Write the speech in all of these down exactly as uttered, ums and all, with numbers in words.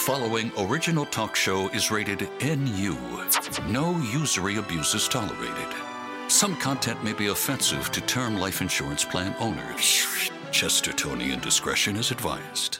following original talk show is rated N U. No usury abuse is tolerated. Some content may be offensive to term life insurance plan owners. Chestertonian discretion is advised.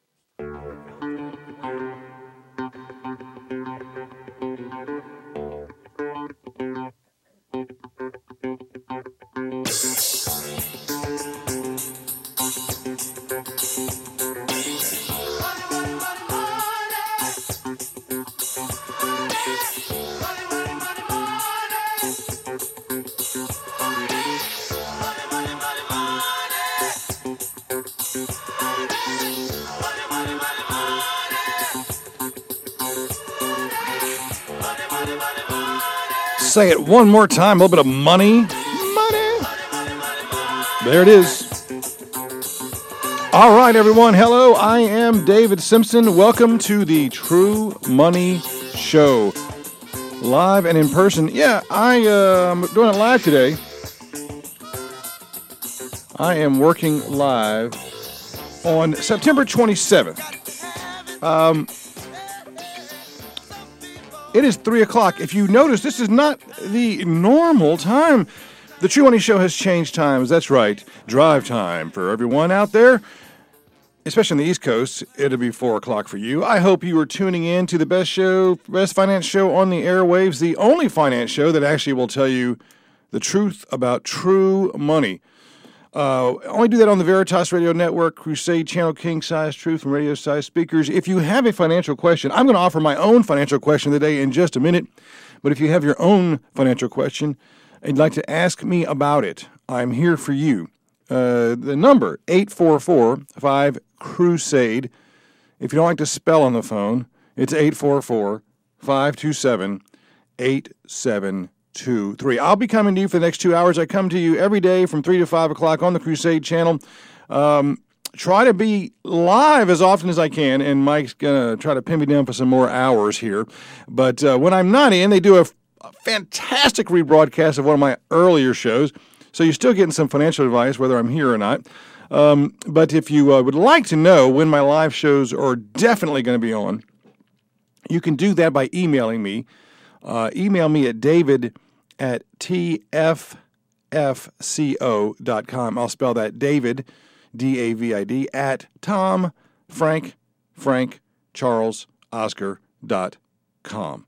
Say it one more time, a little bit of money. Money. There it is. All right, everyone. Hello, I am David Simpson. Welcome to the True Money Show. Live and in person. Yeah, I am uh, doing it live today. I am working live on September twenty-seventh. Um... It is three o'clock. If you notice, this is not the normal time. The True Money Show has changed times. That's right. Drive time for everyone out there, especially on the East Coast. It'll be four o'clock for you. I hope you are tuning in to the best show, best finance show on the airwaves, the only finance show that actually will tell you the truth about true money. Uh, I only do that on the Veritas Radio Network, Crusade Channel, King Size Truth, and Radio Size Speakers. If you have a financial question, I'm going to offer my own financial question today in just a minute. But if you have your own financial question and you'd like to ask me about it, I'm here for you. Uh, the number, eight four four, five, Crusade. If you don't like to spell on the phone, it's eight four four, five two seven, eight seven two three. I'll be coming to you for the next two hours. I come to you every day from three to five o'clock on the Crusade Channel. Um, try to be live as often as I can, and Mike's going to try to pin me down for some more hours here. But uh, when I'm not in, they do a, a fantastic rebroadcast of one of my earlier shows, so you're still getting some financial advice, whether I'm here or not. Um, but if you uh, would like to know when my live shows are definitely going to be on, you can do that by emailing me. Uh, email me at david at t f f co dot com. I'll spell that David, D A V I D, at Tom, Frank, Frank, Charles, Oscar dot com.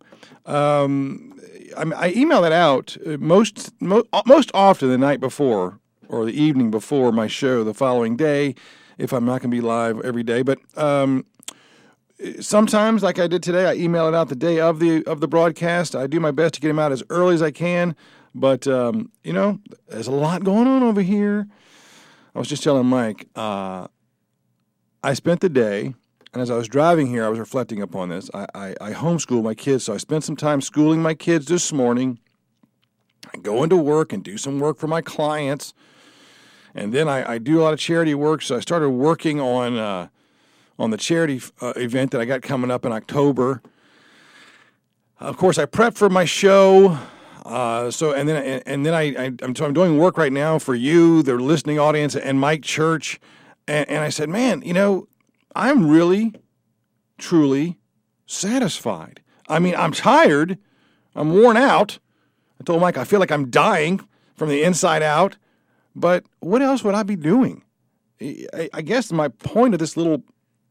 Um, I, I email that out most, most, most often the night before or the evening before my show the following day, if I'm not going to be live every day. But um sometimes, like I did today, I email it out the day of the of the broadcast. I do my best to get them out as early as I can, but, um, you know, there's a lot going on over here. I was just telling Mike, uh, I spent the day, and as I was driving here, I was reflecting upon this. I, I, I homeschool my kids, so I spent some time schooling my kids this morning. I go into work and do some work for my clients, and then I, I do a lot of charity work, so I started working on... Uh, on the charity uh, event that I got coming up in October. Of course, I prepped for my show. Uh, so, and then, and, and then I, I, I'm, so I'm doing work right now for you, the listening audience, and Mike Church. And, and I said, man, you know, I'm really, truly satisfied. I mean, I'm tired. I'm worn out. I told Mike, I feel like I'm dying from the inside out. But what else would I be doing? I, I guess my point of this little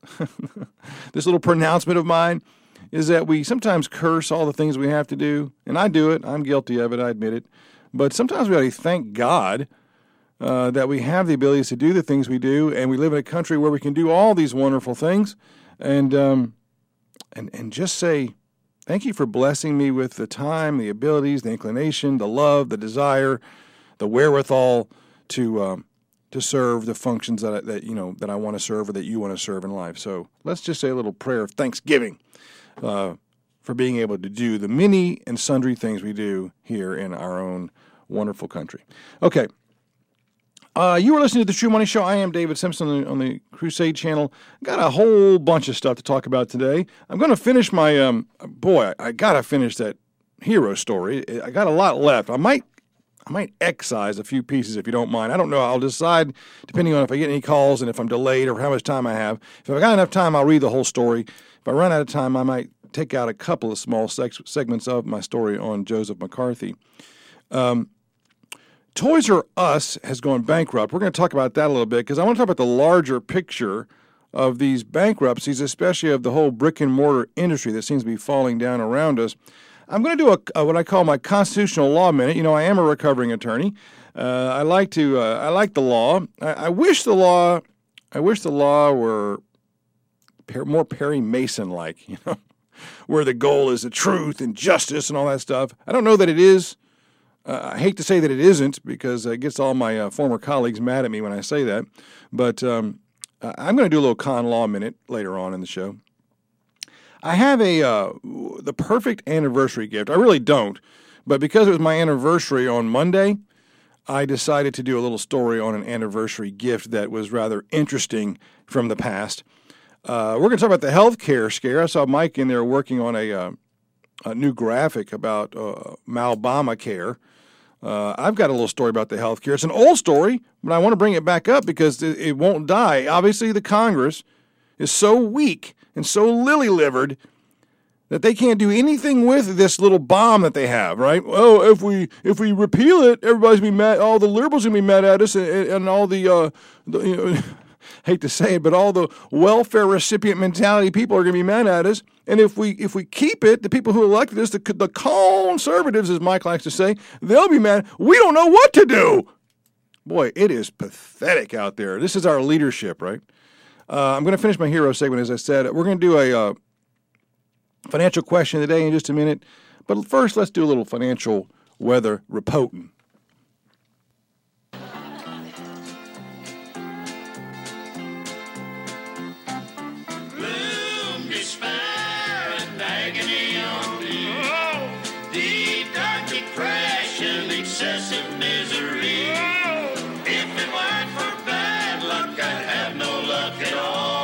this little pronouncement of mine is that we sometimes curse all the things we have to do, and I do it. I'm guilty of it. I admit it. But sometimes we ought to thank God uh, that we have the abilities to do the things we do, and we live in a country where we can do all these wonderful things, and um, and and just say, thank you for blessing me with the time, the abilities, the inclination, the love, the desire, the wherewithal to um, to serve the functions that I, that you know that I want to serve or that you want to serve in life. So let's just say a little prayer of thanksgiving uh, for being able to do the many and sundry things we do here in our own wonderful country. Okay. Uh, you are listening to The True Money Show. I am David Simpson on the, on the Crusade Channel. Got a whole bunch of stuff to talk about today. I'm going to finish my, um, boy, I, I got to finish that hero story. I got a lot left. I might I might excise a few pieces if you don't mind. I don't know. I'll decide depending on if I get any calls and if I'm delayed or how much time I have. If I've got enough time, I'll read the whole story. If I run out of time, I might take out a couple of small seg- segments of my story on Joseph McCarthy. Um, Toys R Us has gone bankrupt. We're going to talk about that a little bit because I want to talk about the larger picture of these bankruptcies, especially of the whole brick and mortar industry that seems to be falling down around us. I'm going to do a, a what I call my constitutional law minute. You know, I am a recovering attorney. Uh, I like to. Uh, I like the law. I, I wish the law. I wish the law were per, more Perry Mason-like. You know, where the goal is the truth and justice and all that stuff. I don't know that it is. Uh, I hate to say that it isn't because it gets all my uh, former colleagues mad at me when I say that. But um, I'm going to do a little con law minute later on in the show. I have a uh, the perfect anniversary gift. I really don't, but because it was my anniversary on Monday, I decided to do a little story on an anniversary gift that was rather interesting from the past. Uh, we're going to talk about the healthcare scare. I saw Mike in there working on a, uh, a new graphic about uh, Malbama-care. Uh, I've got a little story about the healthcare. It's an old story, but I want to bring it back up because it, it won't die. Obviously, the Congress is so weak and so lily-livered that they can't do anything with this little bomb that they have, right? Oh, if we if we repeal it, everybody's gonna be mad. All the liberals gonna be mad at us, and, and all the, uh, the you know, hate to say it, but all the welfare recipient mentality people are gonna be mad at us. And if we if we keep it, the people who elected us, the the conservatives, as Mike likes to say, they'll be mad. We don't know what to do. Boy, it is pathetic out there. This is our leadership, right? Uh, I'm going to finish my hero segment, as I said. We're going to do a uh, financial question of the day in just a minute. But first, let's do a little financial weather reporting. Gloom, despair, and agony on me. Deep, dark depression, excessive misery. If it weren't for bad luck, I'd have no luck at all.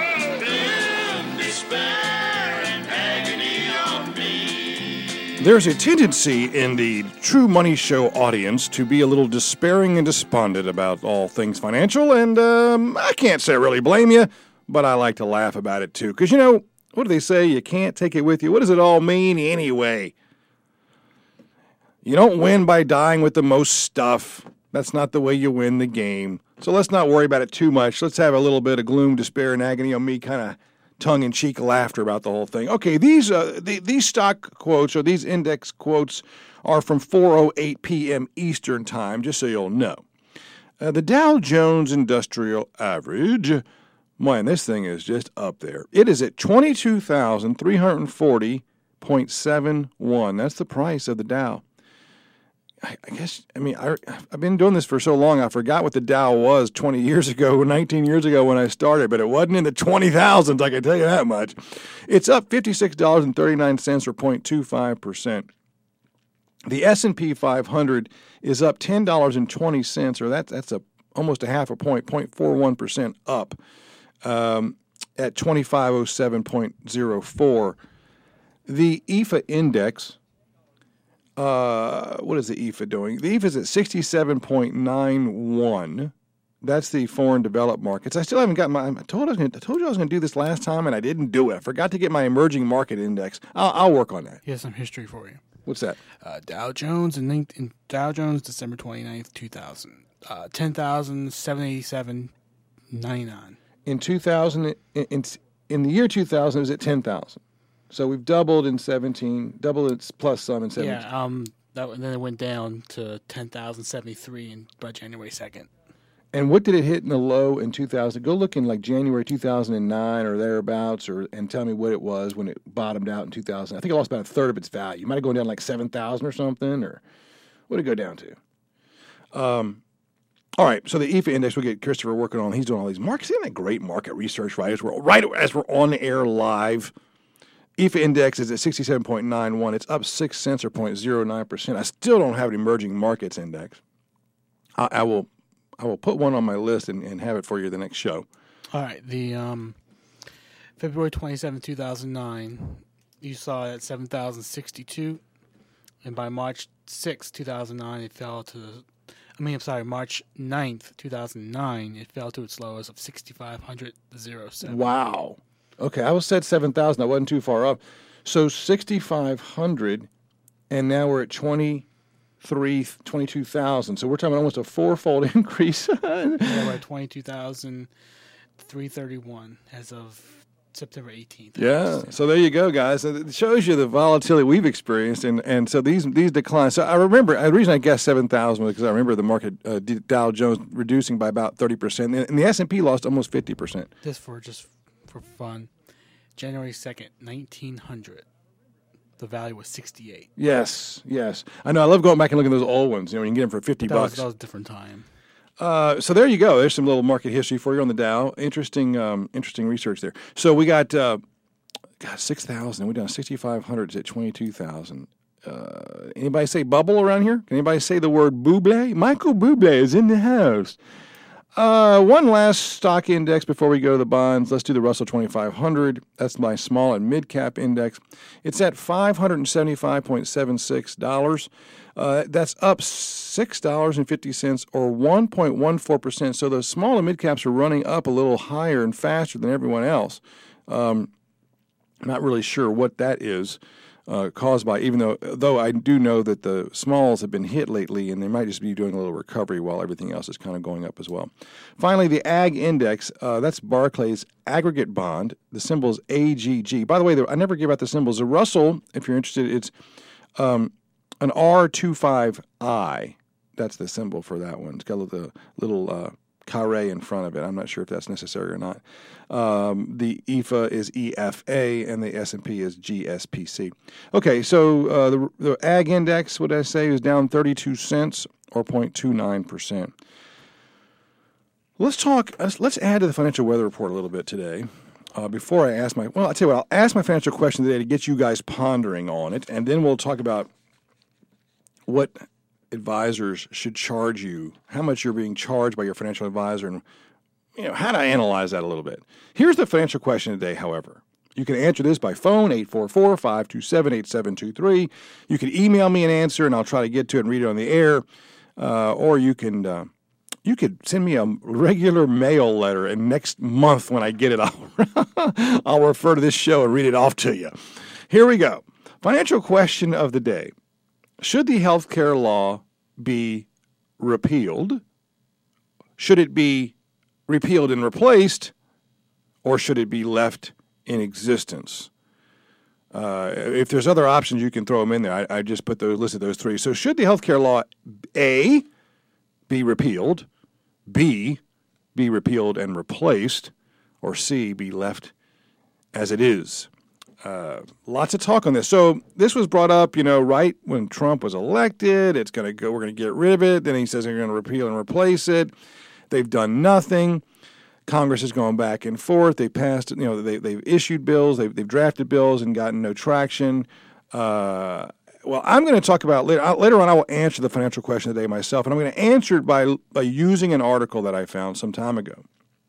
Gloom, despair, and agony on me. There's a tendency in the True Money Show audience to be a little despairing and despondent about all things financial, and um, I can't say I really blame you, but I like to laugh about it too. Because, you know, what do they say? You can't take it with you. What does it all mean anyway? You don't win by dying with the most stuff. That's not the way you win the game. So let's not worry about it too much. Let's have a little bit of gloom, despair, and agony on me, kind of tongue-in-cheek laughter about the whole thing. Okay, these uh, the, these stock quotes or these index quotes are from four oh eight p.m. Eastern Time, just so you'll know. Uh, the Dow Jones Industrial Average, man, this thing is just up there. It is at twenty-two thousand three hundred forty point seven one. That's the price of the Dow. I guess, I mean, I, I've been doing this for so long, I forgot what the Dow was twenty years ago, nineteen years ago when I started, but it wasn't in the twenty thousands, I can tell you that much. It's up fifty-six dollars and thirty-nine cents or zero point two five percent. The S and P five hundred is up ten dollars and twenty cents, or that, that's a almost a half a point, zero point four one percent up um, at twenty-five oh seven point oh four. The E F A index... Uh, what is the E F A doing? The E F A is at sixty-seven point nine one. That's the foreign developed markets. I still haven't got my. I told, I, was gonna, I told you I was going to do this last time, and I didn't do it. I forgot to get my emerging market index. I'll, I'll work on that. Here's some history for you. What's that? Uh, Dow Jones in, in Dow Jones December twenty-ninth, two thousand. Uh, ten thousand seven hundred eighty-seven dollars and ninety-nine cents. In two thousand, in, in, in the year two thousand, it was at ten thousand. So we've doubled in seventeen, doubled its plus some in seventeen. Yeah, um, that, and then it went down to ten thousand seventy-three in by January second. And what did it hit in the low in two thousand? Go look in like January two thousand nine or thereabouts, or and tell me what it was when it bottomed out in two thousand. I think it lost about a third of its value. It might have gone down like seven thousand or something, or what did it go down to? Um, all right, so the E F A index, we'll get Christopher working on. He's doing all these markets. Isn't that great market research, right? As we're, right as we're on the air live. E F A index is at sixty-seven point nine one. It's up six cents or zero point zero nine percent. I still don't have an emerging markets index. I, I will I will put one on my list and, and have it for you the next show. All right. The um, February twenty-seventh, two thousand nine, you saw it at seven thousand sixty-two. And by March sixth, two thousand nine, it fell to, I mean, I'm sorry, March ninth, two thousand nine, it fell to its lowest of sixty-five hundred oh seven. Wow. Okay, I was said seven thousand. I wasn't too far up. So sixty-five hundred, and now we're at twenty-three, twenty-two thousand. So we're talking almost a four-fold increase. Yeah, we're at twenty-two thousand three hundred thirty-one as of September eighteenth. Yeah, so there you go, guys. It shows you the volatility we've experienced, and, and so these these declines. So I remember, the reason I guessed seven thousand was because I remember the market, uh, Dow Jones, reducing by about thirty percent, and the S and P lost almost fifty percent. Just for, just for fun, January second, nineteen hundred, the value was sixty-eight. Yes, yes. I know, I love going back and looking at those old ones. You know, you can get them for fifty that bucks. Was, that was a different time. Uh, so there you go. There's some little market history for you on the Dow. Interesting, um, interesting research there. So we got, uh, got six thousand. We're down sixty-five hundred at twenty-two thousand. Uh, anybody say bubble around here? Can anybody say the word Bublé? Michael Bublé is in the house. Uh, one last stock index before we go to the bonds. Let's do the Russell twenty-five hundred. That's my small and mid cap index. It's at five hundred seventy-five point seven six dollars. Uh, that's up six dollars and fifty cents or one point one four percent. So the small and mid caps are running up a little higher and faster than everyone else. Um, I'm not really sure what that is uh, caused by, even though though I do know that the smalls have been hit lately, and they might just be doing a little recovery while everything else is kind of going up as well. Finally, the Ag Index, uh, that's Barclays Aggregate Bond. The symbol is A G G. By the way, I never give out the symbols. The Russell, if you're interested, it's um, an R twenty-five I. That's the symbol for that one. It's got the little uh, carré in front of it. I'm not sure if that's necessary or not. Um, the E F A is E F A, and the S and P is G S P C. Okay, so uh, the, the Ag Index, what did I say, is down thirty-two cents or zero point two nine percent. Let's talk, let's, let's add to the financial weather report a little bit today. Uh, before I ask my, well, I'll tell you what, I'll ask my financial question today to get you guys pondering on it, and then we'll talk about what advisors should charge you, how much you're being charged by your financial advisor, and you know how to analyze that a little bit. Here's the financial question today, however. You can answer this by phone, eight four four, five two seven, eight seven two three. You can email me an answer, and I'll try to get to it and read it on the air. Uh, or you can uh, you could send me a regular mail letter, and next month when I get it, I'll, I'll refer to this show and read it off to you. Here we go. Financial question of the day. Should the health care law be repealed? Should it be repealed and replaced? Or should it be left in existence? Uh, if there's other options, you can throw them in there. I, I just put those, listed those three. So should the health care law, A, be repealed, B, be repealed and replaced, or C, be left as it is? Uh, lots of talk on this. So this was brought up, you know, right when Trump was elected. It's going to go, we're going to get rid of it. Then he says they're going to repeal and replace it. They've done nothing. Congress is going back and forth. They passed, you know, they, they've issued bills. They've, they've drafted bills and gotten no traction. Uh, well, I'm going to talk about later, later on, I will answer the financial question today myself, and I'm going to answer it by, by using an article that I found some time ago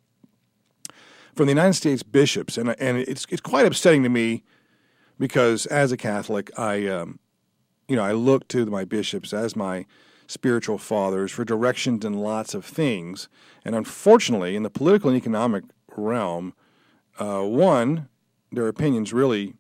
from the United States bishops, and and it's it's quite upsetting to me because as a Catholic, I um, you know I look to my bishops as my spiritual fathers for directions in lots of things, and unfortunately, in the political and economic realm, uh, one, their opinions really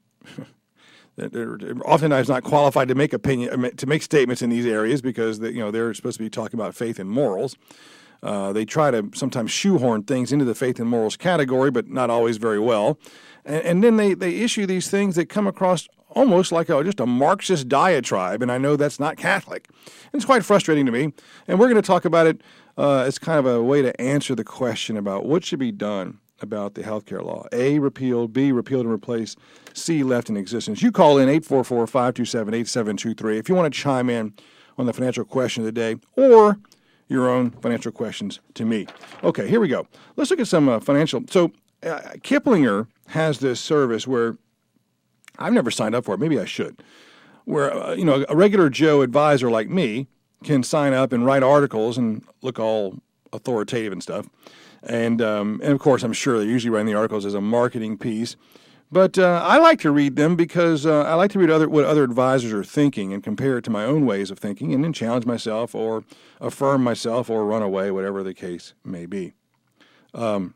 they're oftentimes not qualified to make opinion to make statements in these areas because they, you know they're supposed to be talking about faith and morals. Uh, they try to sometimes shoehorn things into the faith and morals category, but not always very well. And, and then they, they issue these things that come across almost like a, just a Marxist diatribe, and I know that's not Catholic. And it's quite frustrating to me. And we're going to talk about it uh, as kind of a way to answer the question about what should be done about the healthcare law. A, repealed, B, repealed and replaced, C, left in existence. You call in eight four four, five two seven, eight seven two three if you want to chime in on the financial question of the day, or your own financial questions to me. Okay, here we go. Let's look at some uh, financial. So uh, Kiplinger has this service where I've never signed up for it. Maybe I should. Where uh, you know a regular Joe advisor like me can sign up and write articles and look all authoritative and stuff. And um, and of course, I'm sure they're usually writing the articles as a marketing piece. But uh, I like to read them because uh, I like to read other what other advisors are thinking and compare it to my own ways of thinking and then challenge myself or affirm myself or run away, whatever the case may be. Um,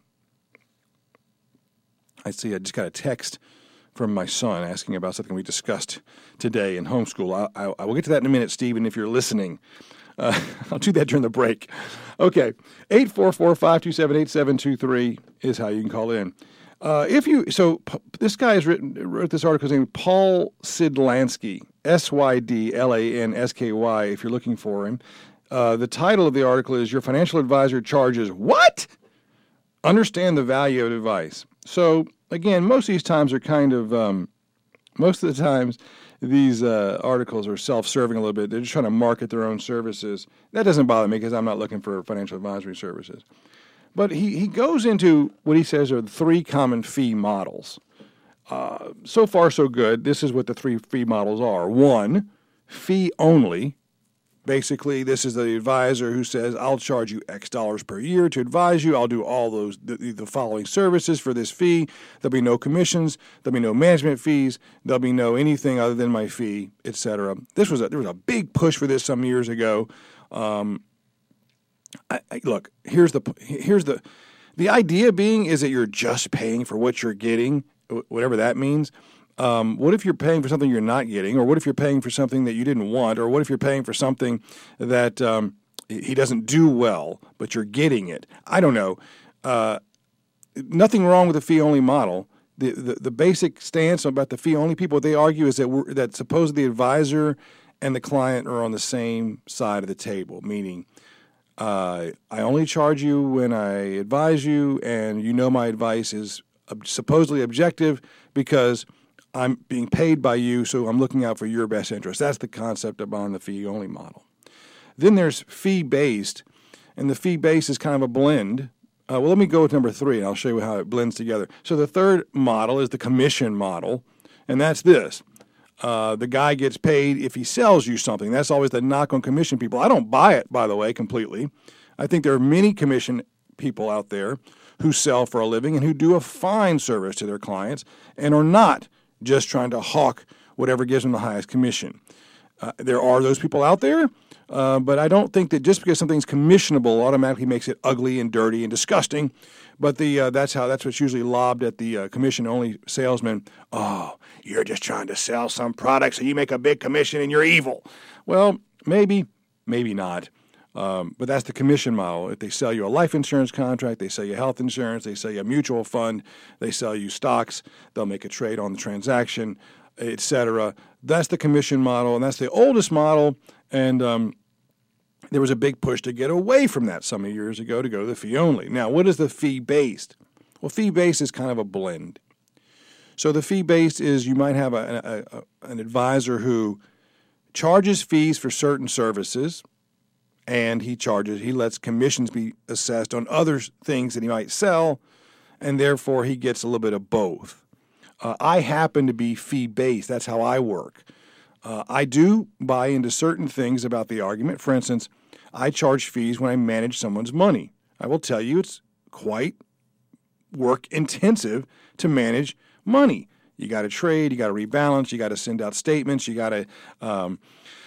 I see I just got a text from my son asking about something we discussed today in homeschool. I, I, I will get to that in a minute, Stephen, if you're listening. Uh, I'll do that during the break. Okay, eight four four, five two seven, eight seven two three is how you can call in. Uh, if you so, p- this guy has written wrote this article. His name is Paul Sydlansky, S Y D L A N S K Y. If you're looking for him, uh, the title of the article is "Your Financial Advisor Charges What? Understand the Value of Advice." So again, most of these times are kind of um, most of the times these uh, articles are self-serving a little bit. They're just trying to market their own services. That doesn't bother me because I'm not looking for financial advisory services. But he, he goes into what he says are the three common fee models. Uh, so far, so good. This is what the three fee models are. One, fee only. Basically, this is the advisor who says, I'll charge you X dollars per year to advise you. I'll do all those the, the following services for this fee. There'll be no commissions. There'll be no management fees. There'll be no anything other than my fee, et cetera. This was a, there was a big push for this some years ago. Um, I, I, look, here's the here's the the idea being is that you're just paying for what you're getting, whatever that means. Um, what if you're paying for something you're not getting, or what if you're paying for something that you didn't want, or what if you're paying for something that um, he doesn't do well, but you're getting it? I don't know. Uh, nothing wrong with the fee-only model. The, the the basic stance about the fee-only people, what they argue is that we're, that supposedly the advisor and the client are on the same side of the table, meaning Uh, I only charge you when I advise you, and you know my advice is ob- supposedly objective because I'm being paid by you, so I'm looking out for your best interest. That's the concept upon the fee-only model. Then there's fee-based, and the fee-based is kind of a blend. Uh, well, let me go with number three, and I'll show you how it blends together. So the third model is the commission model, and that's this. Uh, the guy gets paid if he sells you something. That's always the knock on commission people. I don't buy it, by the way, completely. I think there are many commission people out there who sell for a living and who do a fine service to their clients and are not just trying to hawk whatever gives them the highest commission. Uh, there are those people out there, uh, but I don't think that just because something's commissionable automatically makes it ugly and dirty and disgusting. But the uh, that's how that's what's usually lobbed at the uh, commission-only salesman. Oh, you're just trying to sell some product so you make a big commission and you're evil. Well, maybe, maybe not. Um, but that's the commission model. If they sell you a life insurance contract, they sell you health insurance, they sell you a mutual fund, they sell you stocks, they'll make a trade on the transaction, et cetera. That's the commission model, and that's the oldest model. And um, there was a big push to get away from that some years ago to go to the fee only. Now, what is the fee-based? Well, fee-based is kind of a blend. So the fee-based is you might have a, a, a, an advisor who charges fees for certain services, and he charges, he lets commissions be assessed on other things that he might sell, and therefore he gets a little bit of both. Uh, I happen to be fee-based. That's how I work. Uh, I do buy into certain things about the argument. For instance, I charge fees when I manage someone's money. I will tell you it's quite work-intensive to manage money. You got to trade, you got to rebalance, you got to send out statements, you got to um,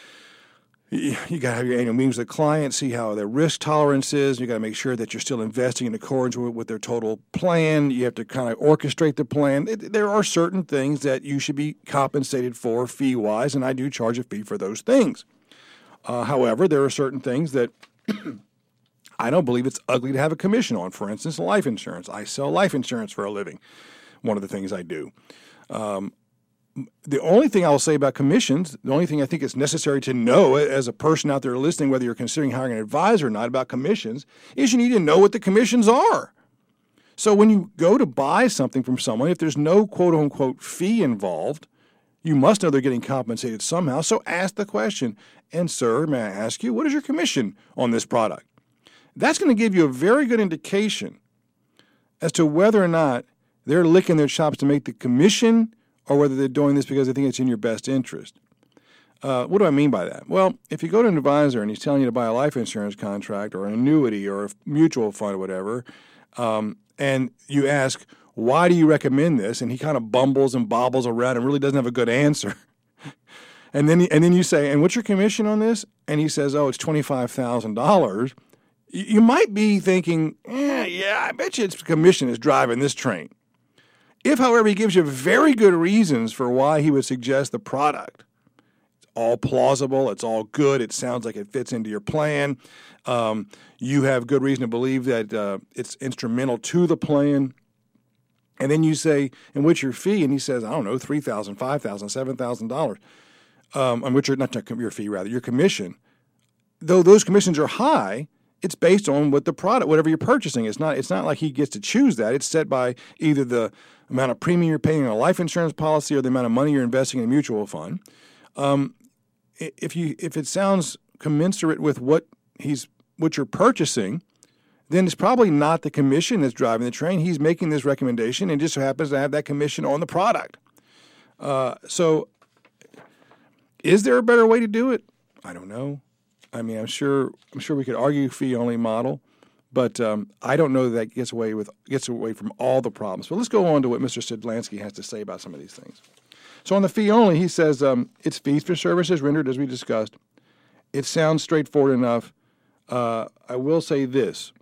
you, you got to have your annual meetings with the client, see how their risk tolerance is. You got to make sure that you're still investing in accordance with, with their total plan. You have to kind of orchestrate the plan. It, there are certain things that you should be compensated for fee-wise, and I do charge a fee for those things. Uh, however, there are certain things that I don't believe it's ugly to have a commission on. For instance, life insurance. I sell life insurance for a living. One of the things I do. Um, the only thing I'll say about commissions, the only thing I think it's necessary to know as a person out there listening, whether you're considering hiring an advisor or not about commissions, is you need to know what the commissions are. So when you go to buy something from someone, if there's no quote-unquote fee involved, you must know they're getting compensated somehow. So ask the question, and sir, may I ask you, what is your commission on this product? That's going to give you a very good indication as to whether or not they're licking their chops to make the commission or whether they're doing this because they think it's in your best interest. Uh, what do I mean by that? Well, if you go to an advisor and he's telling you to buy a life insurance contract or an annuity or a mutual fund or whatever, um, and you ask, why do you recommend this? And he kind of bumbles and bobbles around and really doesn't have a good answer. And then and then you say, and what's your commission on this? And he says, oh, it's twenty-five thousand dollars. You might be thinking, eh, yeah, I bet you it's commission is driving this train. If, however, he gives you very good reasons for why he would suggest the product, it's all plausible, it's all good, it sounds like it fits into your plan, um, you have good reason to believe that uh, it's instrumental to the plan, and then you say, and what's your fee? And he says, I don't know, three thousand dollars, five thousand dollars, seven thousand dollars. Um, and which are not your fee, rather, your commission. Though those commissions are high, it's based on what the product, whatever you're purchasing. It's not. It's not like he gets to choose that. It's set by either the amount of premium you're paying on a life insurance policy or the amount of money you're investing in a mutual fund. Um, if you if it sounds commensurate with what he's what you're purchasing, then it's probably not the commission that's driving the train. He's making this recommendation and just so happens to have that commission on the product. Uh, so. Is there a better way to do it? I don't know. I mean, I'm sure I'm sure we could argue fee-only model, but um, I don't know that, that gets away with gets away from all the problems. But let's go on to what Mister Sidlansky has to say about some of these things. So on the fee-only, he says um, it's fees for services rendered, as we discussed. It sounds straightforward enough. Uh, I will say this.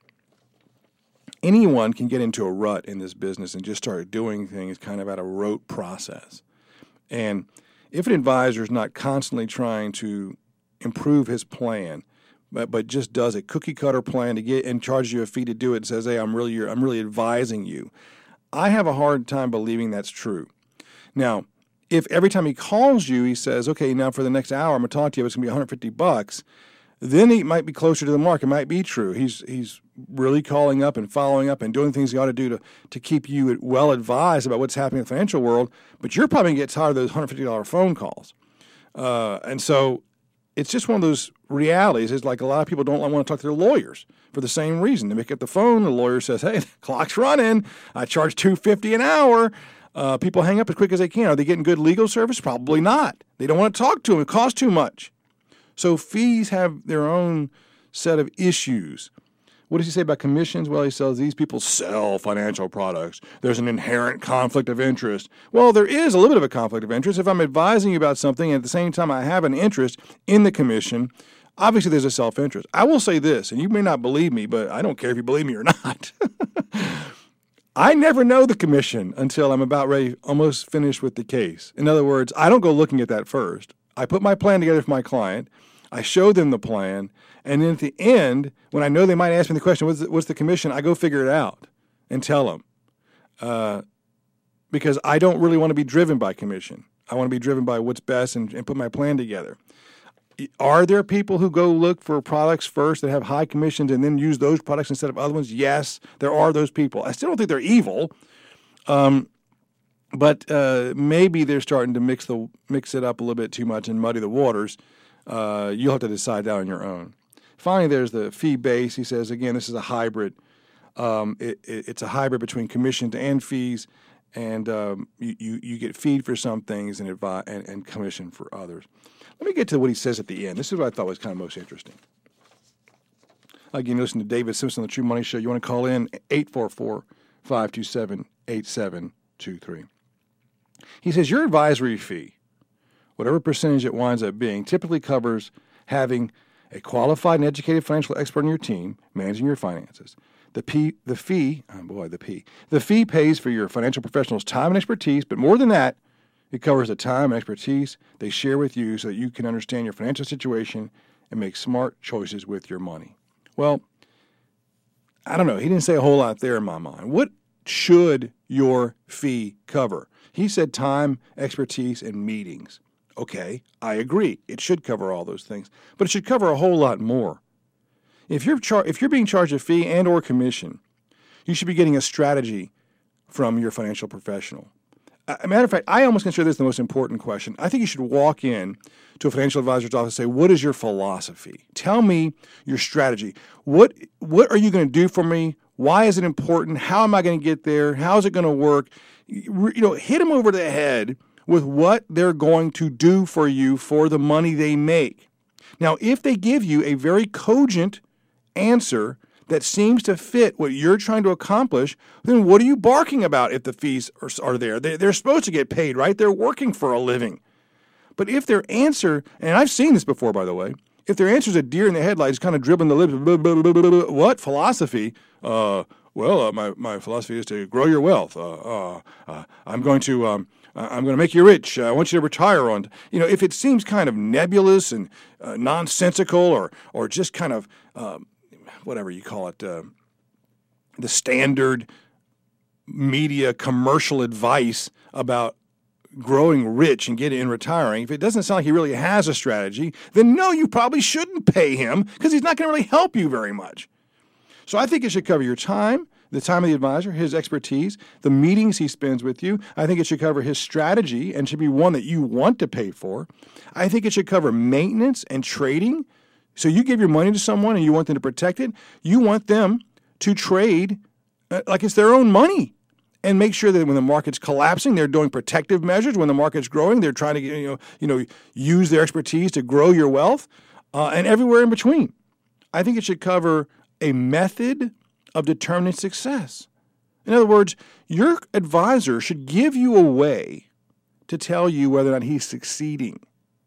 Anyone can get into a rut in this business and just start doing things kind of at a rote process. And if an advisor is not constantly trying to improve his plan, but but just does a cookie cutter plan to get and charges you a fee to do it and says, "Hey, I'm really I'm really advising you," I have a hard time believing that's true. Now, if every time he calls you, he says, "Okay, now for the next hour, I'm going to talk to you. It's going to be one hundred fifty bucks," then he might be closer to the mark. It might be true. He's he's really calling up and following up and doing things he ought to do to, to keep you well advised about what's happening in the financial world, but you're probably going to get tired of those one hundred fifty dollars phone calls. Uh, and so it's just one of those realities. It's like a lot of people don't want to talk to their lawyers for the same reason. They pick up the phone, the lawyer says, hey, the clock's running. I charge two hundred fifty dollars an hour. Uh, people hang up as quick as they can. Are they getting good legal service? Probably not. They don't want to talk to them. It costs too much. So fees have their own set of issues. What does he say about commissions? Well, he says these people sell financial products. There's an inherent conflict of interest. Well, there is a little bit of a conflict of interest. If I'm advising you about something and at the same time I have an interest in the commission, obviously there's a self-interest. I will say this, and you may not believe me, but I don't care if you believe me or not. I never know the commission until I'm about ready, almost finished with the case. In other words, I don't go looking at that first. I put my plan together for my client. I show them the plan, and then at the end, when I know they might ask me the question, what's the, what's the commission, I go figure it out and tell them. Uh, because I don't really want to be driven by commission. I want to be driven by what's best and, and put my plan together. Are there people who go look for products first that have high commissions and then use those products instead of other ones? Yes, there are those people. I still don't think they're evil. Um, but uh, maybe they're starting to mix the mix it up a little bit too much and muddy the waters. Uh, you'll have to decide that on your own. Finally, there's the fee base. He says, again, this is a hybrid. Um, it, it, it's a hybrid between commissions and fees, and um, you, you, you get feed for some things and, advi- and, and commission for others. Let me get to what he says at the end. This is what I thought was kind of most interesting. Again, listen to David Simpson on the True Money Show. You want to call in eight four four, five two seven, eight seven two three. He says, your advisory fee, whatever percentage it winds up being, typically covers having a qualified and educated financial expert on your team managing your finances. The P, the fee, oh boy, the P, the fee pays for your financial professional's time and expertise, but more than that, it covers the time and expertise they share with you so that you can understand your financial situation and make smart choices with your money. Well, I don't know. He didn't say a whole lot there in my mind. What should your fee cover? He said time, expertise, and meetings. Okay, I agree. It should cover all those things, but it should cover a whole lot more. If you're char- if you're being charged a fee and or commission, you should be getting a strategy from your financial professional. As a matter of fact, I almost consider this the most important question. I think you should walk in to a financial advisor's office and say, what is your philosophy? Tell me your strategy. What what are you going to do for me? Why is it important? How am I going to get there? How is it going to work? You know, hit them over the head with what they're going to do for you for the money they make. Now, if they give you a very cogent answer that seems to fit what you're trying to accomplish, then what are you barking about if the fees are, are there? They, they're supposed to get paid, right? They're working for a living. But if their answer, and I've seen this before, by the way, if their answer is a deer in the headlights, kind of dribbling the lips, blah, blah, blah, blah, blah, what? Philosophy? Uh, well, uh, my, my philosophy is to grow your wealth. Uh, uh, uh, I'm going to... Um, I'm going to make you rich. I want you to retire on, you know, if it seems kind of nebulous and uh, nonsensical or or just kind of, um, whatever you call it, uh, the standard media commercial advice about growing rich and getting and retiring, if it doesn't sound like he really has a strategy, then no, you probably shouldn't pay him because he's not going to really help you very much. So I think it should cover your time, the time of the advisor, his expertise, the meetings he spends with you. I think it should cover his strategy and should be one that you want to pay for. I think it should cover maintenance and trading. So you give your money to someone and you want them to protect it. You want them to trade uh, like it's their own money and make sure that when the market's collapsing, they're doing protective measures. When the market's growing, they're trying to you know, you know, use their expertise to grow your wealth uh, and everywhere in between. I think it should cover a method of determining success. In other words, your advisor should give you a way to tell you whether or not he's succeeding.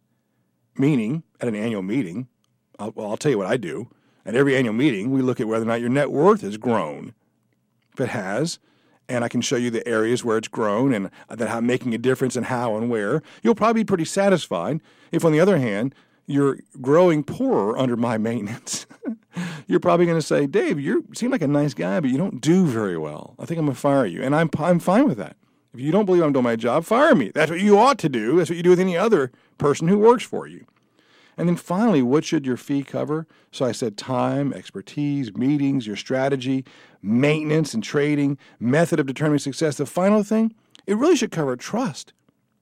Meaning, at an annual meeting, I'll, well, I'll tell you what I do. At every annual meeting, we look at whether or not your net worth has grown. If it has, and I can show you the areas where it's grown and that I'm making a difference in how and where, you'll probably be pretty satisfied. If, on the other hand, you're growing poorer under my maintenance, you're probably going to say, Dave, you seem like a nice guy, but you don't do very well. I think I'm going to fire you. And I'm I'm fine with that. If you don't believe I'm doing my job, fire me. That's what you ought to do. That's what you do with any other person who works for you. And then finally, what should your fee cover? So I said time, expertise, meetings, your strategy, maintenance and trading, method of determining success. The final thing, it really should cover trust.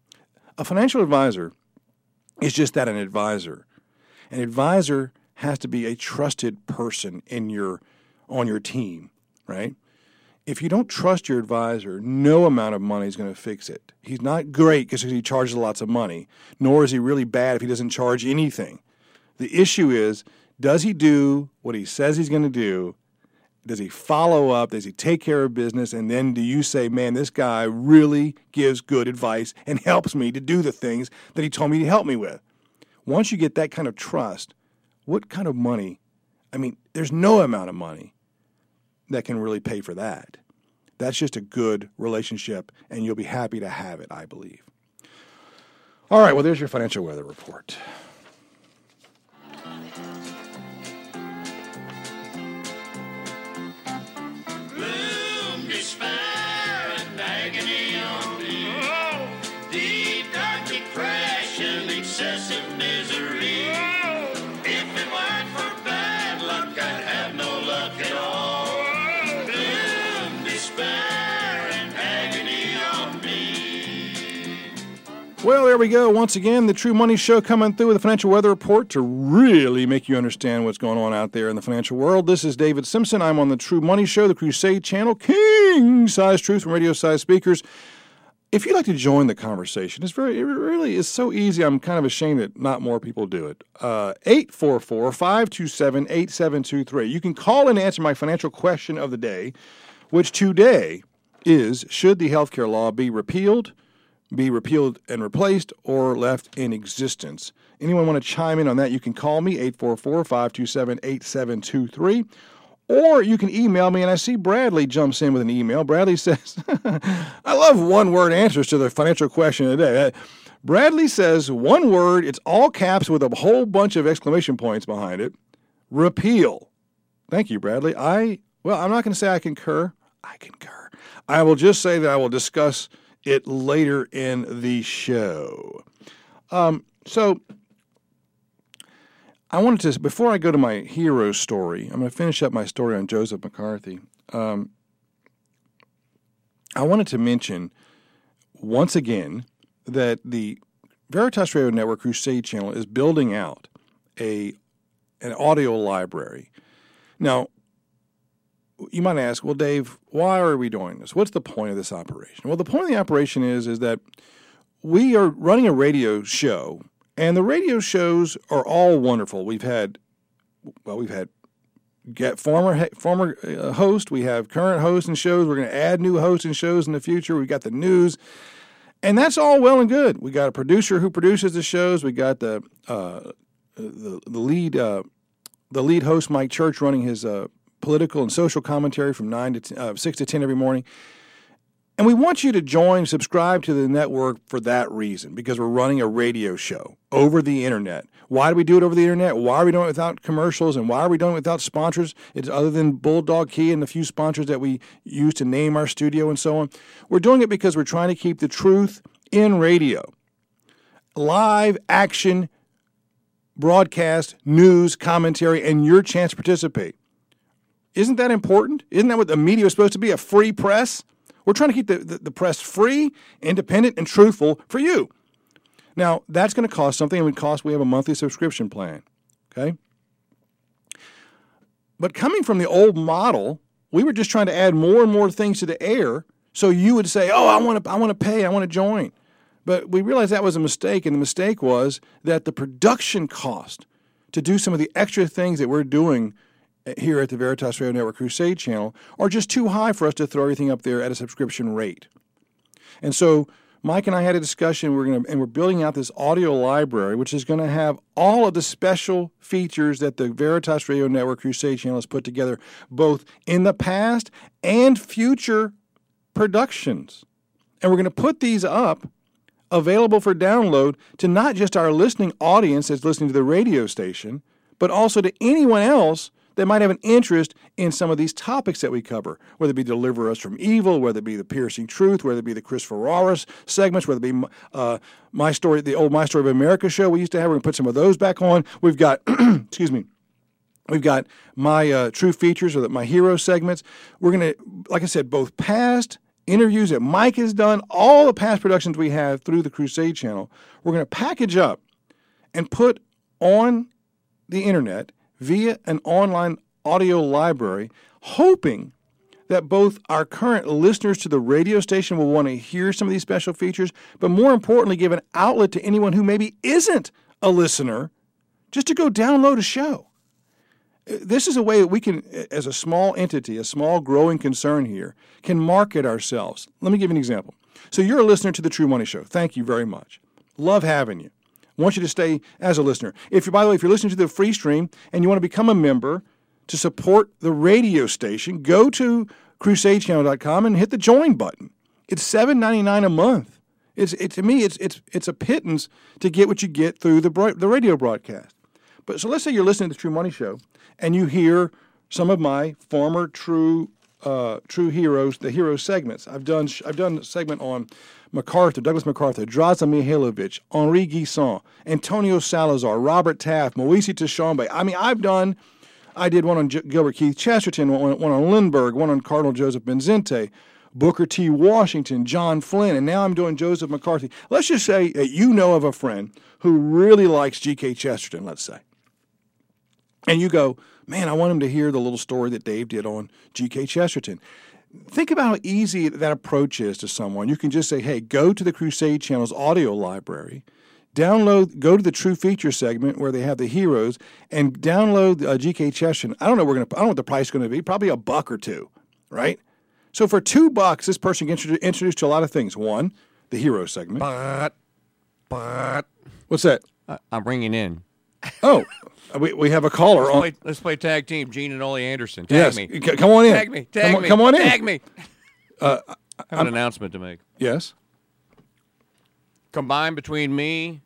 A financial advisor is just that, an advisor. An advisor has to be a trusted person in your on your team, right? If you don't trust your advisor, no amount of money is going to fix it. He's not great because he charges lots of money, nor is he really bad if he doesn't charge anything. The issue is, does he do what he says he's going to do? Does he follow up? Does he take care of business? And then do you say, man, this guy really gives good advice and helps me to do the things that he told me to help me with? Once you get that kind of trust, what kind of money? I mean, there's no amount of money that can really pay for that. That's just a good relationship, and you'll be happy to have it, I believe. All right, well, there's your financial weather report. Gloom, despair, and agony on me. Deep, dark depression, excessive misery. If it weren't for bad luck, I'd have no luck at all. Gloom, despair, and agony on me. Well, there we go. Once again, the True Money Show coming through with a financial weather report to really make you understand what's going on out there in the financial world. This is David Simpson. I'm on the True Money Show, the Crusade Channel, king-size truth from radio-size speakers. If you'd like to join the conversation, it's very, it really is so easy. I'm kind of ashamed that not more people do it. Uh, eight four four, five two seven, eight seven two three. You can call in and answer my financial question of the day, which today is, should the healthcare law be repealed, be repealed and replaced, or left in existence? Anyone want to chime in on that, you can call me, eight four four, five two seven, eight seven two three. Or you can email me, and I see Bradley jumps in with an email. Bradley says, I love one-word answers to the financial question of the day. Bradley says, one word, it's all caps with a whole bunch of exclamation points behind it, repeal. Thank you, Bradley. I, well, I'm not going to say I concur. I concur. I will just say that I will discuss it later in the show. Um, so... I wanted to, before I go to my hero story, I'm going to finish up my story on Joseph McCarthy. Um, I wanted to mention once again that the Veritas Radio Network Crusade Channel is building out a an audio library. Now, you might ask, well, Dave, why are we doing this? What's the point of this operation? Well, the point of the operation is, is that we are running a radio show. And the radio shows are all wonderful. We've had, well, we've had get former former uh, host. We have current hosts and shows. We're going to add new hosts and shows in the future. We've got the news. And that's all well and good. We got a producer who produces the shows. We got the uh, the, the lead uh, the lead host, Mike Church, running his uh, political and social commentary from nine to ten, uh, six to ten every morning. And we want you to join, subscribe to the network for that reason, because we're running a radio show over the internet. Why do we do it over the internet? Why are we doing it without commercials? And why are we doing it without sponsors? It's other than Bulldog Key and the few sponsors that we use to name our studio and so on. We're doing it because we're trying to keep the truth in radio. Live action, broadcast, news, commentary, and your chance to participate. Isn't that important? Isn't that what the media is supposed to be, a free press? We're trying to keep the, the, the press free, independent, and truthful for you. Now, that's going to cost something. It would cost, we have a monthly subscription plan, okay? But coming from the old model, we were just trying to add more and more things to the air so you would say, oh, I want to I want to pay, I want to join. But we realized that was a mistake, and the mistake was that the production cost to do some of the extra things that we're doing here at the Veritas Radio Network Crusade channel are just too high for us to throw everything up there at a subscription rate. And so Mike and I had a discussion, we're going to, and we're building out this audio library, which is going to have all of the special features that the Veritas Radio Network Crusade channel has put together, both in the past and future productions. And we're going to put these up available for download to not just our listening audience that's listening to the radio station, but also to anyone else that might have an interest in some of these topics that we cover, whether it be Deliver Us from Evil, whether it be the Piercing Truth, whether it be the Chris Ferraris segments, whether it be uh, my story, the old My Story of America show we used to have. We're going to put some of those back on. We've got, excuse me, we've got my uh, True Features, or the, my hero segments. We're going to, like I said, both past interviews that Mike has done, all the past productions we have through the Crusade channel, we're going to package up and put on the internet via an online audio library, hoping that both our current listeners to the radio station will want to hear some of these special features, but more importantly, give an outlet to anyone who maybe isn't a listener just to go download a show. This is a way that we can, as a small entity, a small growing concern here, can market ourselves. Let me give you an example. So you're a listener to The True Money Show. Thank you very much. Love having you. I want you to stay as a listener. If you, by the way, if you're listening to the free stream and you want to become a member to support the radio station, go to crusade channel dot com and hit the join button. It's seven ninety-nine a month. It's it, to me, it's it's it's a pittance to get what you get through the bro- the radio broadcast. But so let's say you're listening to the True Money Show and you hear some of my former True uh, True Heroes, the hero segments. I've done I've done a segment on MacArthur, Douglas MacArthur, Draza Mihailovic, Henri Guisan, Antonio Salazar, Robert Taft, Moise Tshombe. I mean, I've done, I did one on G- Gilbert Keith Chesterton, one, one on Lindbergh, one on Cardinal Joseph Benzente, Booker T. Washington, John Flynn, and now I'm doing Joseph McCarthy. Let's just say that you know of a friend who really likes G K Chesterton, let's say. And you go, man, I want him to hear the little story that Dave did on G K Chesterton. Think about how easy that approach is to someone. You can just say, hey, go to the Crusade Channel's audio library, download, go to the True Feature segment where they have the heroes, and download uh, G K Chesterton. I don't know. We're gonna. I don't know what the price is going to be. Probably a buck or two, right? So for two bucks, this person gets introduced to a lot of things. One, the hero segment. But, but What's that? I- I'm bringing in. Oh, we we have a caller Let's on. play, let's play tag team. Gene and Ole Anderson. Tag Yes, me. C- come on in. Tag me. Tag come on, me. Come on in. Tag me. Uh, I have an announcement to make. Yes. Combined between me,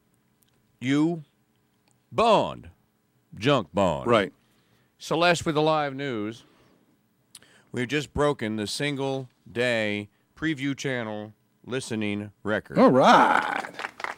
you, Bond, Junk Bond. Right. Celeste with the live news. We've just broken the single day preview channel listening record. All right.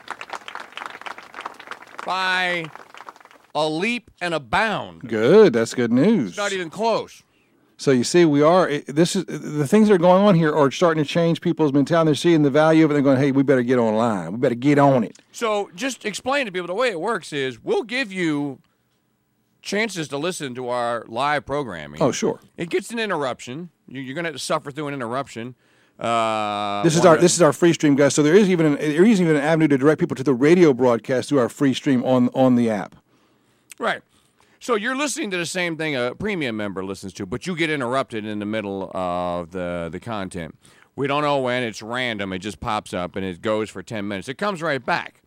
By a leap and a bound. Good. That's good news. Not even close. So you see, we are. it- This is the things that are going on here are starting to change people's mentality. They're seeing the value of it. They're going, "Hey, we better get online. We better get on it." So just explain to people the way it works is we'll give you chances to listen to our live programming. Oh, sure. It gets an interruption. You- You're going to have to suffer through an interruption. Uh, This is our this is our free stream, guys. So there is even an, there is even an avenue to direct people to the radio broadcast through our free stream on on the app. Right. So you're listening to the same thing a premium member listens to, but you get interrupted in the middle of the, the content. We don't know when. It's random. It just pops up, and it goes for ten minutes. It comes right back.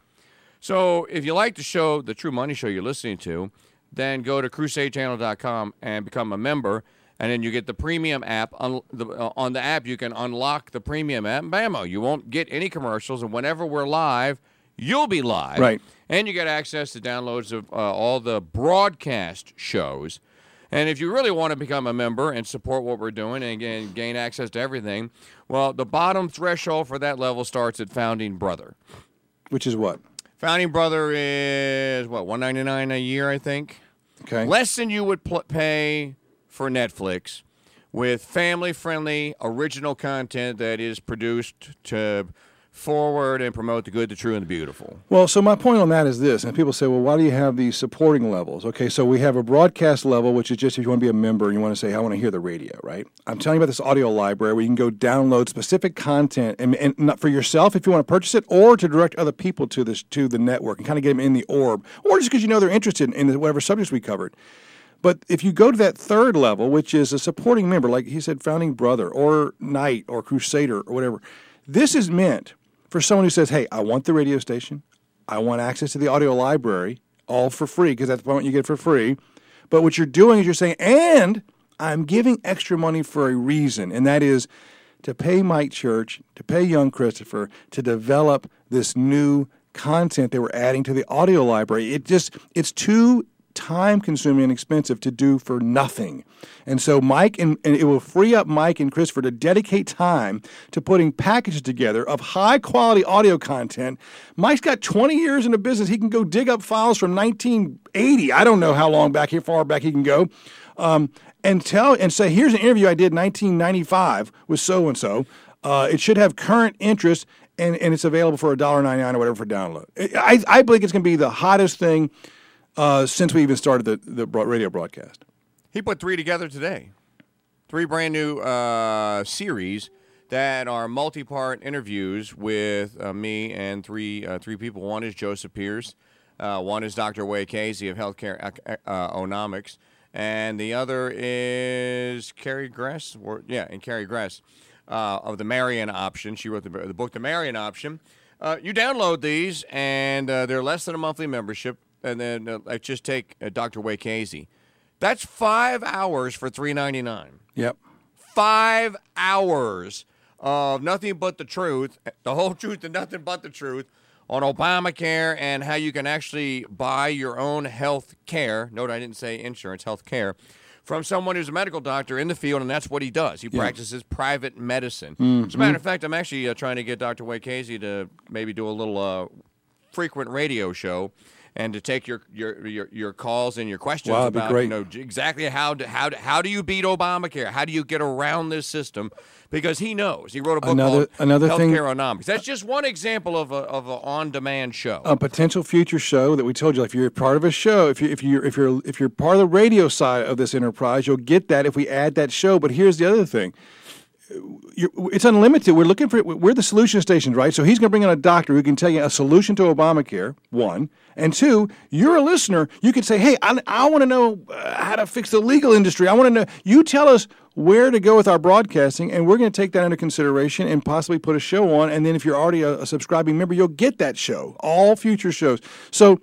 So if you like the show, the True Money Show you're listening to, then go to crusade channel dot com and become a member, and then you get the premium app. On the, uh, on the app, you can unlock the premium app. Bammo, you won't get any commercials, and whenever we're live, you'll be live. Right. And you get access to downloads of uh, all the broadcast shows. And if you really want to become a member and support what we're doing and again, gain access to everything, well, the bottom threshold for that level starts at Founding Brother. Which is what? Founding Brother is, what, one hundred ninety-nine dollars a year, I think? Okay. Less than you would pl- pay for Netflix with family-friendly original content that is produced to forward and promote the good, the true, and the beautiful. Well, so my point on that is this, and people say, well, why do you have these supporting levels? Okay, so we have a broadcast level, which is just if you want to be a member and you want to say, I want to hear the radio, right? I'm telling you about this audio library where you can go download specific content, and, and not for yourself if you want to purchase it, or to direct other people to this to the network and kind of get them in the orb, or just because you know they're interested in whatever subjects we covered. But if you go to that third level, which is a supporting member, like he said, Founding Brother, or Knight, or Crusader, or whatever, this is meant for someone who says, hey, I want the radio station, I want access to the audio library, all for free, because that's what you get for free. But what you're doing is you're saying, and I'm giving extra money for a reason, and that is to pay Mike Church, to pay young Christopher, to develop this new content that we're adding to the audio library. It just, it's too time-consuming and expensive to do for nothing. And so Mike, and, and it will free up Mike and Christopher to dedicate time to putting packages together of high-quality audio content. Mike's got twenty years in the business. He can go dig up files from nineteen eighty. I don't know how long back, how far back he can go. Um, and tell and say, here's an interview I did in nineteen ninety-five with so-and-so. Uh, it should have current interest, and, and it's available for one dollar ninety-nine or whatever for download. I, I believe it's going to be the hottest thing Uh, since we even started the, the broad radio broadcast. He put three together today. Three brand new uh, series that are multi-part interviews with uh, me and three uh, three people. One is Joseph Pierce. Uh, one is Doctor Wade Casey of Healthcare uh, Onomics. And the other is Carrie Gress. Or, yeah, and Carrie Gress uh, of the Marion Option. She wrote the, the book, The Marion Option. Uh, you download these, and uh, they're less than a monthly membership. And then uh, like just take uh, Doctor Wade Casey. That's five hours for three ninety-nine. Yep. Five hours of nothing but the truth, the whole truth and nothing but the truth on Obamacare and how you can actually buy your own health care. Note I didn't say insurance, health care. From someone who's a medical doctor in the field, and that's what he does. He yeah. practices private medicine. Mm-hmm. As a matter of fact, I'm actually uh, trying to get Doctor Wade Casey to maybe do a little uh, frequent radio show and to take your, your your your calls and your questions wow, about great. you know exactly how do, how do, how do you beat Obamacare? How do you get around this system? Because he knows. He wrote a book another, called another Healthcare Onomics. That's just one example of a of an on-demand show. A potential future show that we told you, like if you're part of a show, if you if you if you're if you're part of the radio side of this enterprise, you'll get that if we add that show. But here's the other thing. You're, it's unlimited. We're looking for, we're the solution station, right? So he's going to bring in a doctor who can tell you a solution to Obamacare, one. And two, you're a listener. You can say, hey, I, I want to know uh, how to fix the legal industry. I want to know. You tell us where to go with our broadcasting, and we're going to take that into consideration and possibly put a show on. And then if you're already a, a subscribing member, you'll get that show, all future shows. So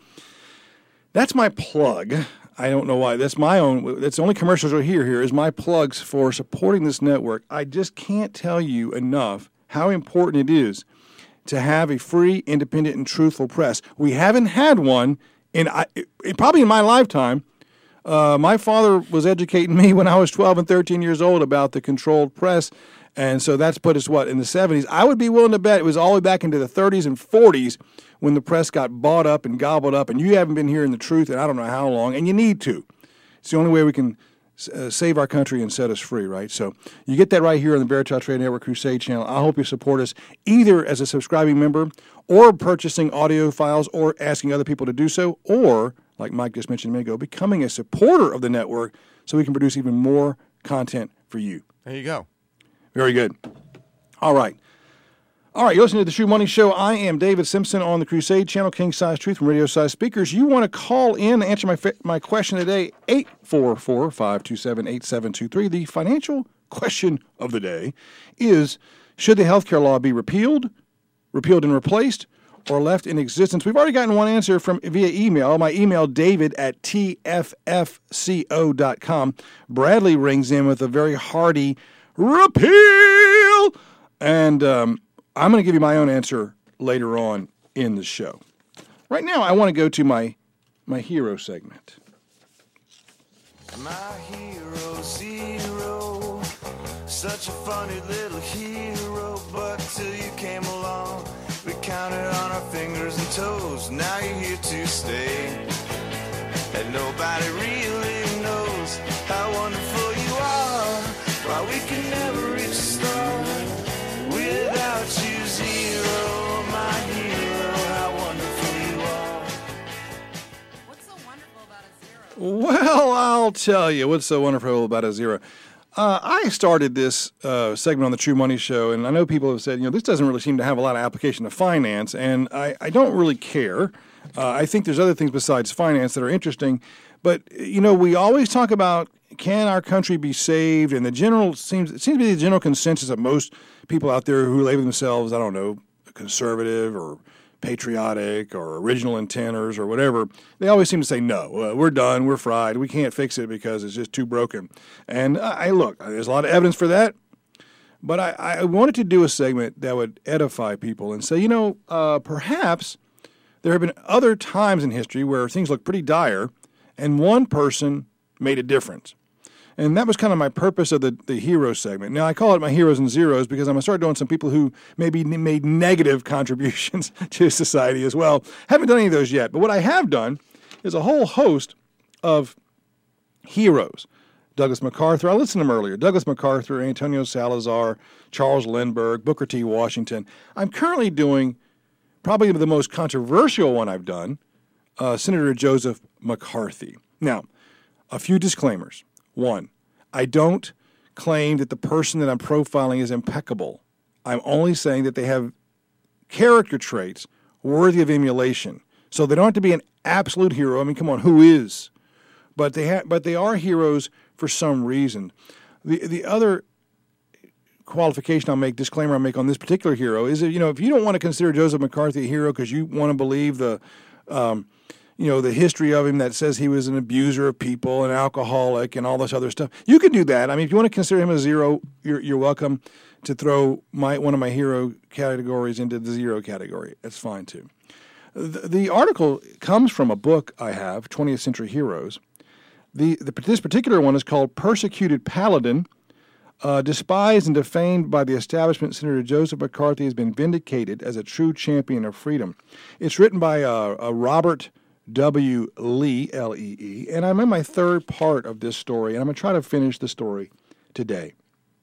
that's my plug. I don't know why. That's my own. That's the only commercials you'll hear here is my plugs for supporting this network. I just can't tell you enough how important it is to have a free, independent, and truthful press. We haven't had one in I, it, probably in my lifetime. Uh, my father was educating me when I was twelve and thirteen years old about the controlled press, and so that's put us, what, in the seventies. I would be willing to bet it was all the way back into the thirties and forties when the press got bought up and gobbled up, and you haven't been hearing the truth in I don't know how long, and you need to. It's the only way we can uh, save our country and set us free, right? So you get that right here on the Veritas Radio Network Crusade channel. I hope you support us either as a subscribing member or purchasing audio files or asking other people to do so, or, like Mike just mentioned a minute ago, becoming a supporter of the network so we can produce even more content for you. There you go. Very good. All right. All right, you're listening to the True Money Show. I am David Simpson on the Crusade Channel, King Size Truth from Radio Size Speakers. You want to call in and answer my my question today, eight four four, five two seven, eight seven two three. The financial question of the day is, should the health care law be repealed, repealed and replaced, or left in existence? We've already gotten one answer from via email. My email, david at t f f co dot com. Bradley rings in with a very hearty repeal. And um, I'm going to give you my own answer later on in the show. Right now, I want to go to my my hero segment. My hero, zero, such a funny little hero, but till you came along, we counted on our fingers and toes. Now you're here to stay, and nobody really knows how wonderful you are. Why we can never reach a star without you, zero, my hero. How wonderful you are. What's so wonderful about a zero? Well, I'll tell you what's so wonderful about a zero. Uh, I started this uh, segment on the True Money Show, and I know people have said, you know, this doesn't really seem to have a lot of application to finance, and I, I don't really care. Uh, I think there's other things besides finance that are interesting, but, you know, we always talk about, can our country be saved? And the general seems it seems to be the general consensus of most people out there who label themselves, I don't know, conservative or patriotic or original intenters or whatever. They always seem to say, no, uh, we're done, we're fried, we can't fix it because it's just too broken. And I, I look, there's a lot of evidence for that, but I, I wanted to do a segment that would edify people and say, you know, uh, perhaps there have been other times in history where things look pretty dire and one person made a difference. And that was kind of my purpose of the, the hero segment. Now, I call it my heroes and zeros because I'm going to start doing some people who maybe made negative contributions to society as well. Haven't done any of those yet. But what I have done is a whole host of heroes. Douglas MacArthur, I listened to him earlier. Douglas MacArthur, Antonio Salazar, Charles Lindbergh, Booker T. Washington. I'm currently doing probably the most controversial one I've done, uh, Senator Joseph McCarthy. Now, a few disclaimers. One, I don't claim that the person that I'm profiling is impeccable. I'm only saying that they have character traits worthy of emulation. So they don't have to be an absolute hero. I mean, come on, who is? But they ha- but they are heroes for some reason. The the other qualification I'll make, disclaimer I'll make on this particular hero is that, you know, if you don't want to consider Joseph McCarthy a hero because you want to believe the um, you know, the history of him that says he was an abuser of people, an alcoholic, and all this other stuff. You can do that. I mean, if you want to consider him a zero, you're, you're welcome to throw my one of my hero categories into the zero category. That's fine, too. The, the article comes from a book I have, twentieth Century Heroes. The, the This particular one is called Persecuted Paladin. Uh, despised and defamed by the establishment, Senator Joseph McCarthy has been vindicated as a true champion of freedom. It's written by uh, uh, Robert W. Lee, L E E, and I'm in my third part of this story, and I'm going to try to finish the story today.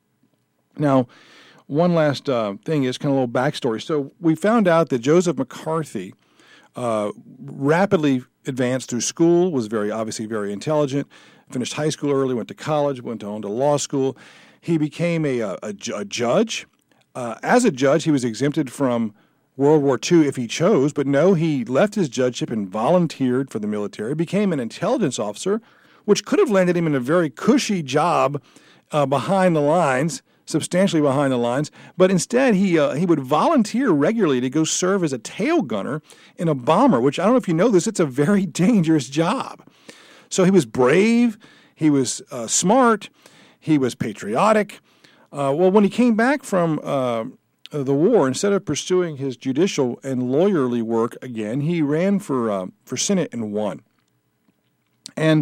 Now, one last uh, thing is kind of a little backstory. So we found out that Joseph McCarthy uh, rapidly advanced through school, was very obviously very intelligent, finished high school early, went to college, went on to law school. He became a, a, a judge. Uh, as a judge, he was exempted from World War Two if he chose, but no, he left his judgeship and volunteered for the military, became an intelligence officer, which could have landed him in a very cushy job uh, behind the lines, substantially behind the lines, but instead he uh, he would volunteer regularly to go serve as a tail gunner in a bomber, which I don't know if you know this, it's a very dangerous job. So he was brave, he was uh, smart, he was patriotic. Uh, well, when he came back from uh, the war, instead of pursuing his judicial and lawyerly work again, he ran for uh, for Senate and won. And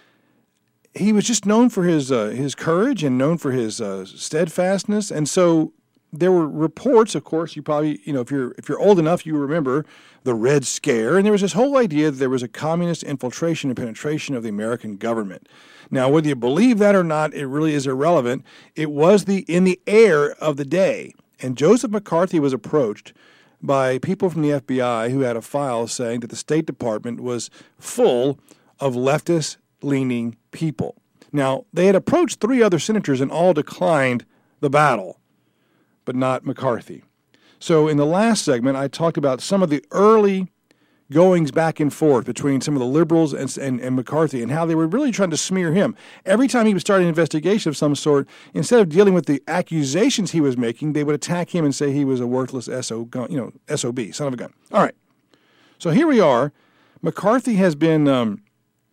he was just known for his uh, his courage and known for his uh, steadfastness. And so there were reports, of course, you probably, you know, if you're if you're old enough, you remember the Red Scare. And there was this whole idea that there was a communist infiltration and penetration of the American government. Now, whether you believe that or not, it really is irrelevant. It was the in the air of the day. And Joseph McCarthy was approached by people from the F B I who had a file saying that the State Department was full of leftist-leaning people. Now, they had approached three other senators and all declined the battle, but not McCarthy. So in the last segment, I talked about some of the early goings back and forth between some of the liberals and, and, and McCarthy and how they were really trying to smear him. Every time he would start an investigation of some sort, instead of dealing with the accusations he was making, they would attack him and say he was a worthless S O, you know, S O B, son of a gun. All right. So here we are. McCarthy has been, um,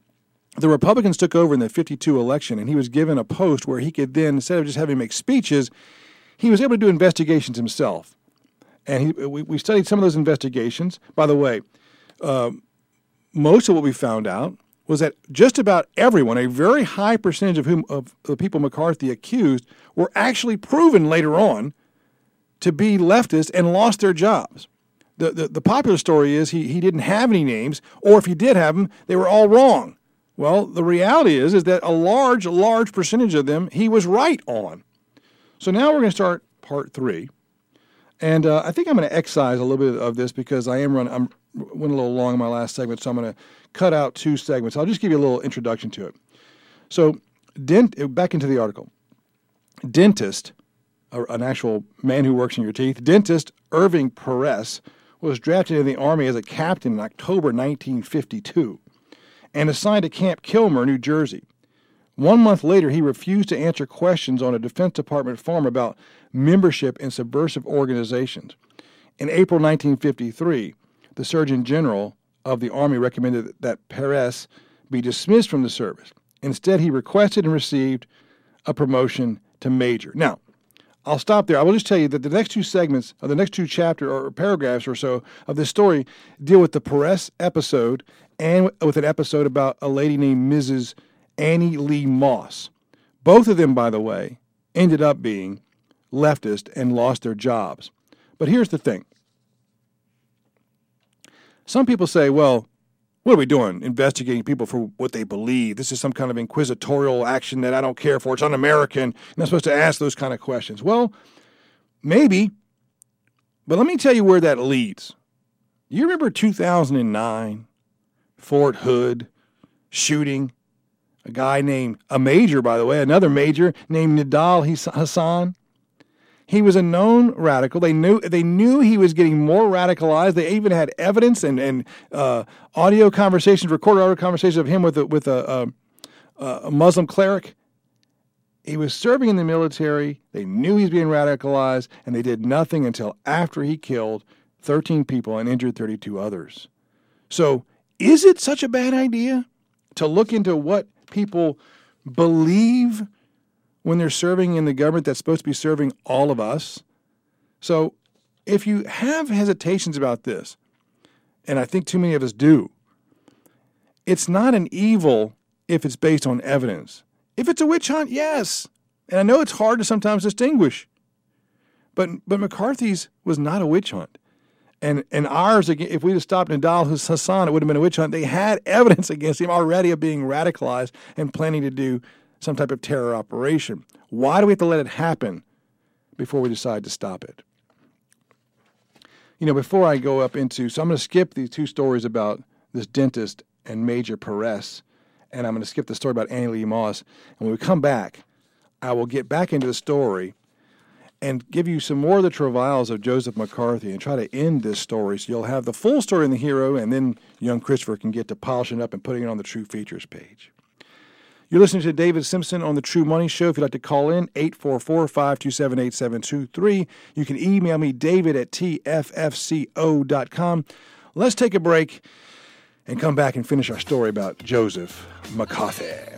the Republicans took over in the fifty-two election, and he was given a post where he could then, instead of just having him make speeches, he was able to do investigations himself. And he, we, we studied some of those investigations. By the way, Uh, most of what we found out was that just about everyone, a very high percentage of whom of the people McCarthy accused, were actually proven later on to be leftist and lost their jobs. The, the, the popular story is he, he didn't have any names, or if he did have them, they were all wrong. Well, the reality is, is that a large, large percentage of them he was right on. So now we're going to start part three. And uh, I think I'm going to excise a little bit of this because I am run, I'm went a little long in my last segment, so I'm going to cut out two segments. I'll just give you a little introduction to it. So, dent, back into the article. Dentist, an actual man who works in your teeth, dentist Irving Perez was drafted in the Army as a captain in October nineteen fifty-two and assigned to Camp Kilmer, New Jersey. One month later, he refused to answer questions on a Defense Department form about membership in subversive organizations. In April nineteen fifty-three, the Surgeon General of the Army recommended that Perez be dismissed from the service. Instead, he requested and received a promotion to major. Now, I'll stop there. I will just tell you that the next two segments, or the next two chapters or paragraphs or so of this story deal with the Perez episode and with an episode about a lady named Missus Annie Lee Moss. Both of them, by the way, ended up being leftist and lost their jobs. But here's the thing. Some people say, well, what are we doing? Investigating people for what they believe. This is some kind of inquisitorial action that I don't care for. It's un-American. You're not supposed to ask those kind of questions. Well, maybe. But let me tell you where that leads. You remember two thousand nine, Fort Hood shooting? A guy named, a major, by the way, another major named Nidal Hassan. He was a known radical. They knew they knew he was getting more radicalized. They even had evidence and and uh, audio conversations, recorded audio conversations of him with a, with a, a, a Muslim cleric. He was serving in the military. They knew he was being radicalized, and they did nothing until after he killed thirteen people and injured thirty-two others. So, is it such a bad idea to look into what people believe when they're serving in the government that's supposed to be serving all of us? So if you have hesitations about this, and I think too many of us do, it's not an evil if it's based on evidence. If it's a witch hunt, yes. And I know it's hard to sometimes distinguish. But but McCarthy's was not a witch hunt. And and ours, if we'd have stopped Nidal Hassan, it would have been a witch hunt. They had evidence against him already of being radicalized and planning to do some type of terror operation. Why do we have to let it happen before we decide to stop it? You know, before I go up into, so I'm going to skip these two stories about this dentist and Major Perez, and I'm going to skip the story about Annie Lee Moss. And when we come back, I will get back into the story and give you some more of the travails of Joseph McCarthy and try to end this story so you'll have the full story in the hero, and then young Christopher can get to polishing it up and putting it on the True Features page. You're listening to David Simpson on The True Money Show. If you'd like to call in, eight four four, five two seven, eight seven two three. You can email me, david at t f f c o dot com. Let's take a break and come back and finish our story about Joseph McCarthy.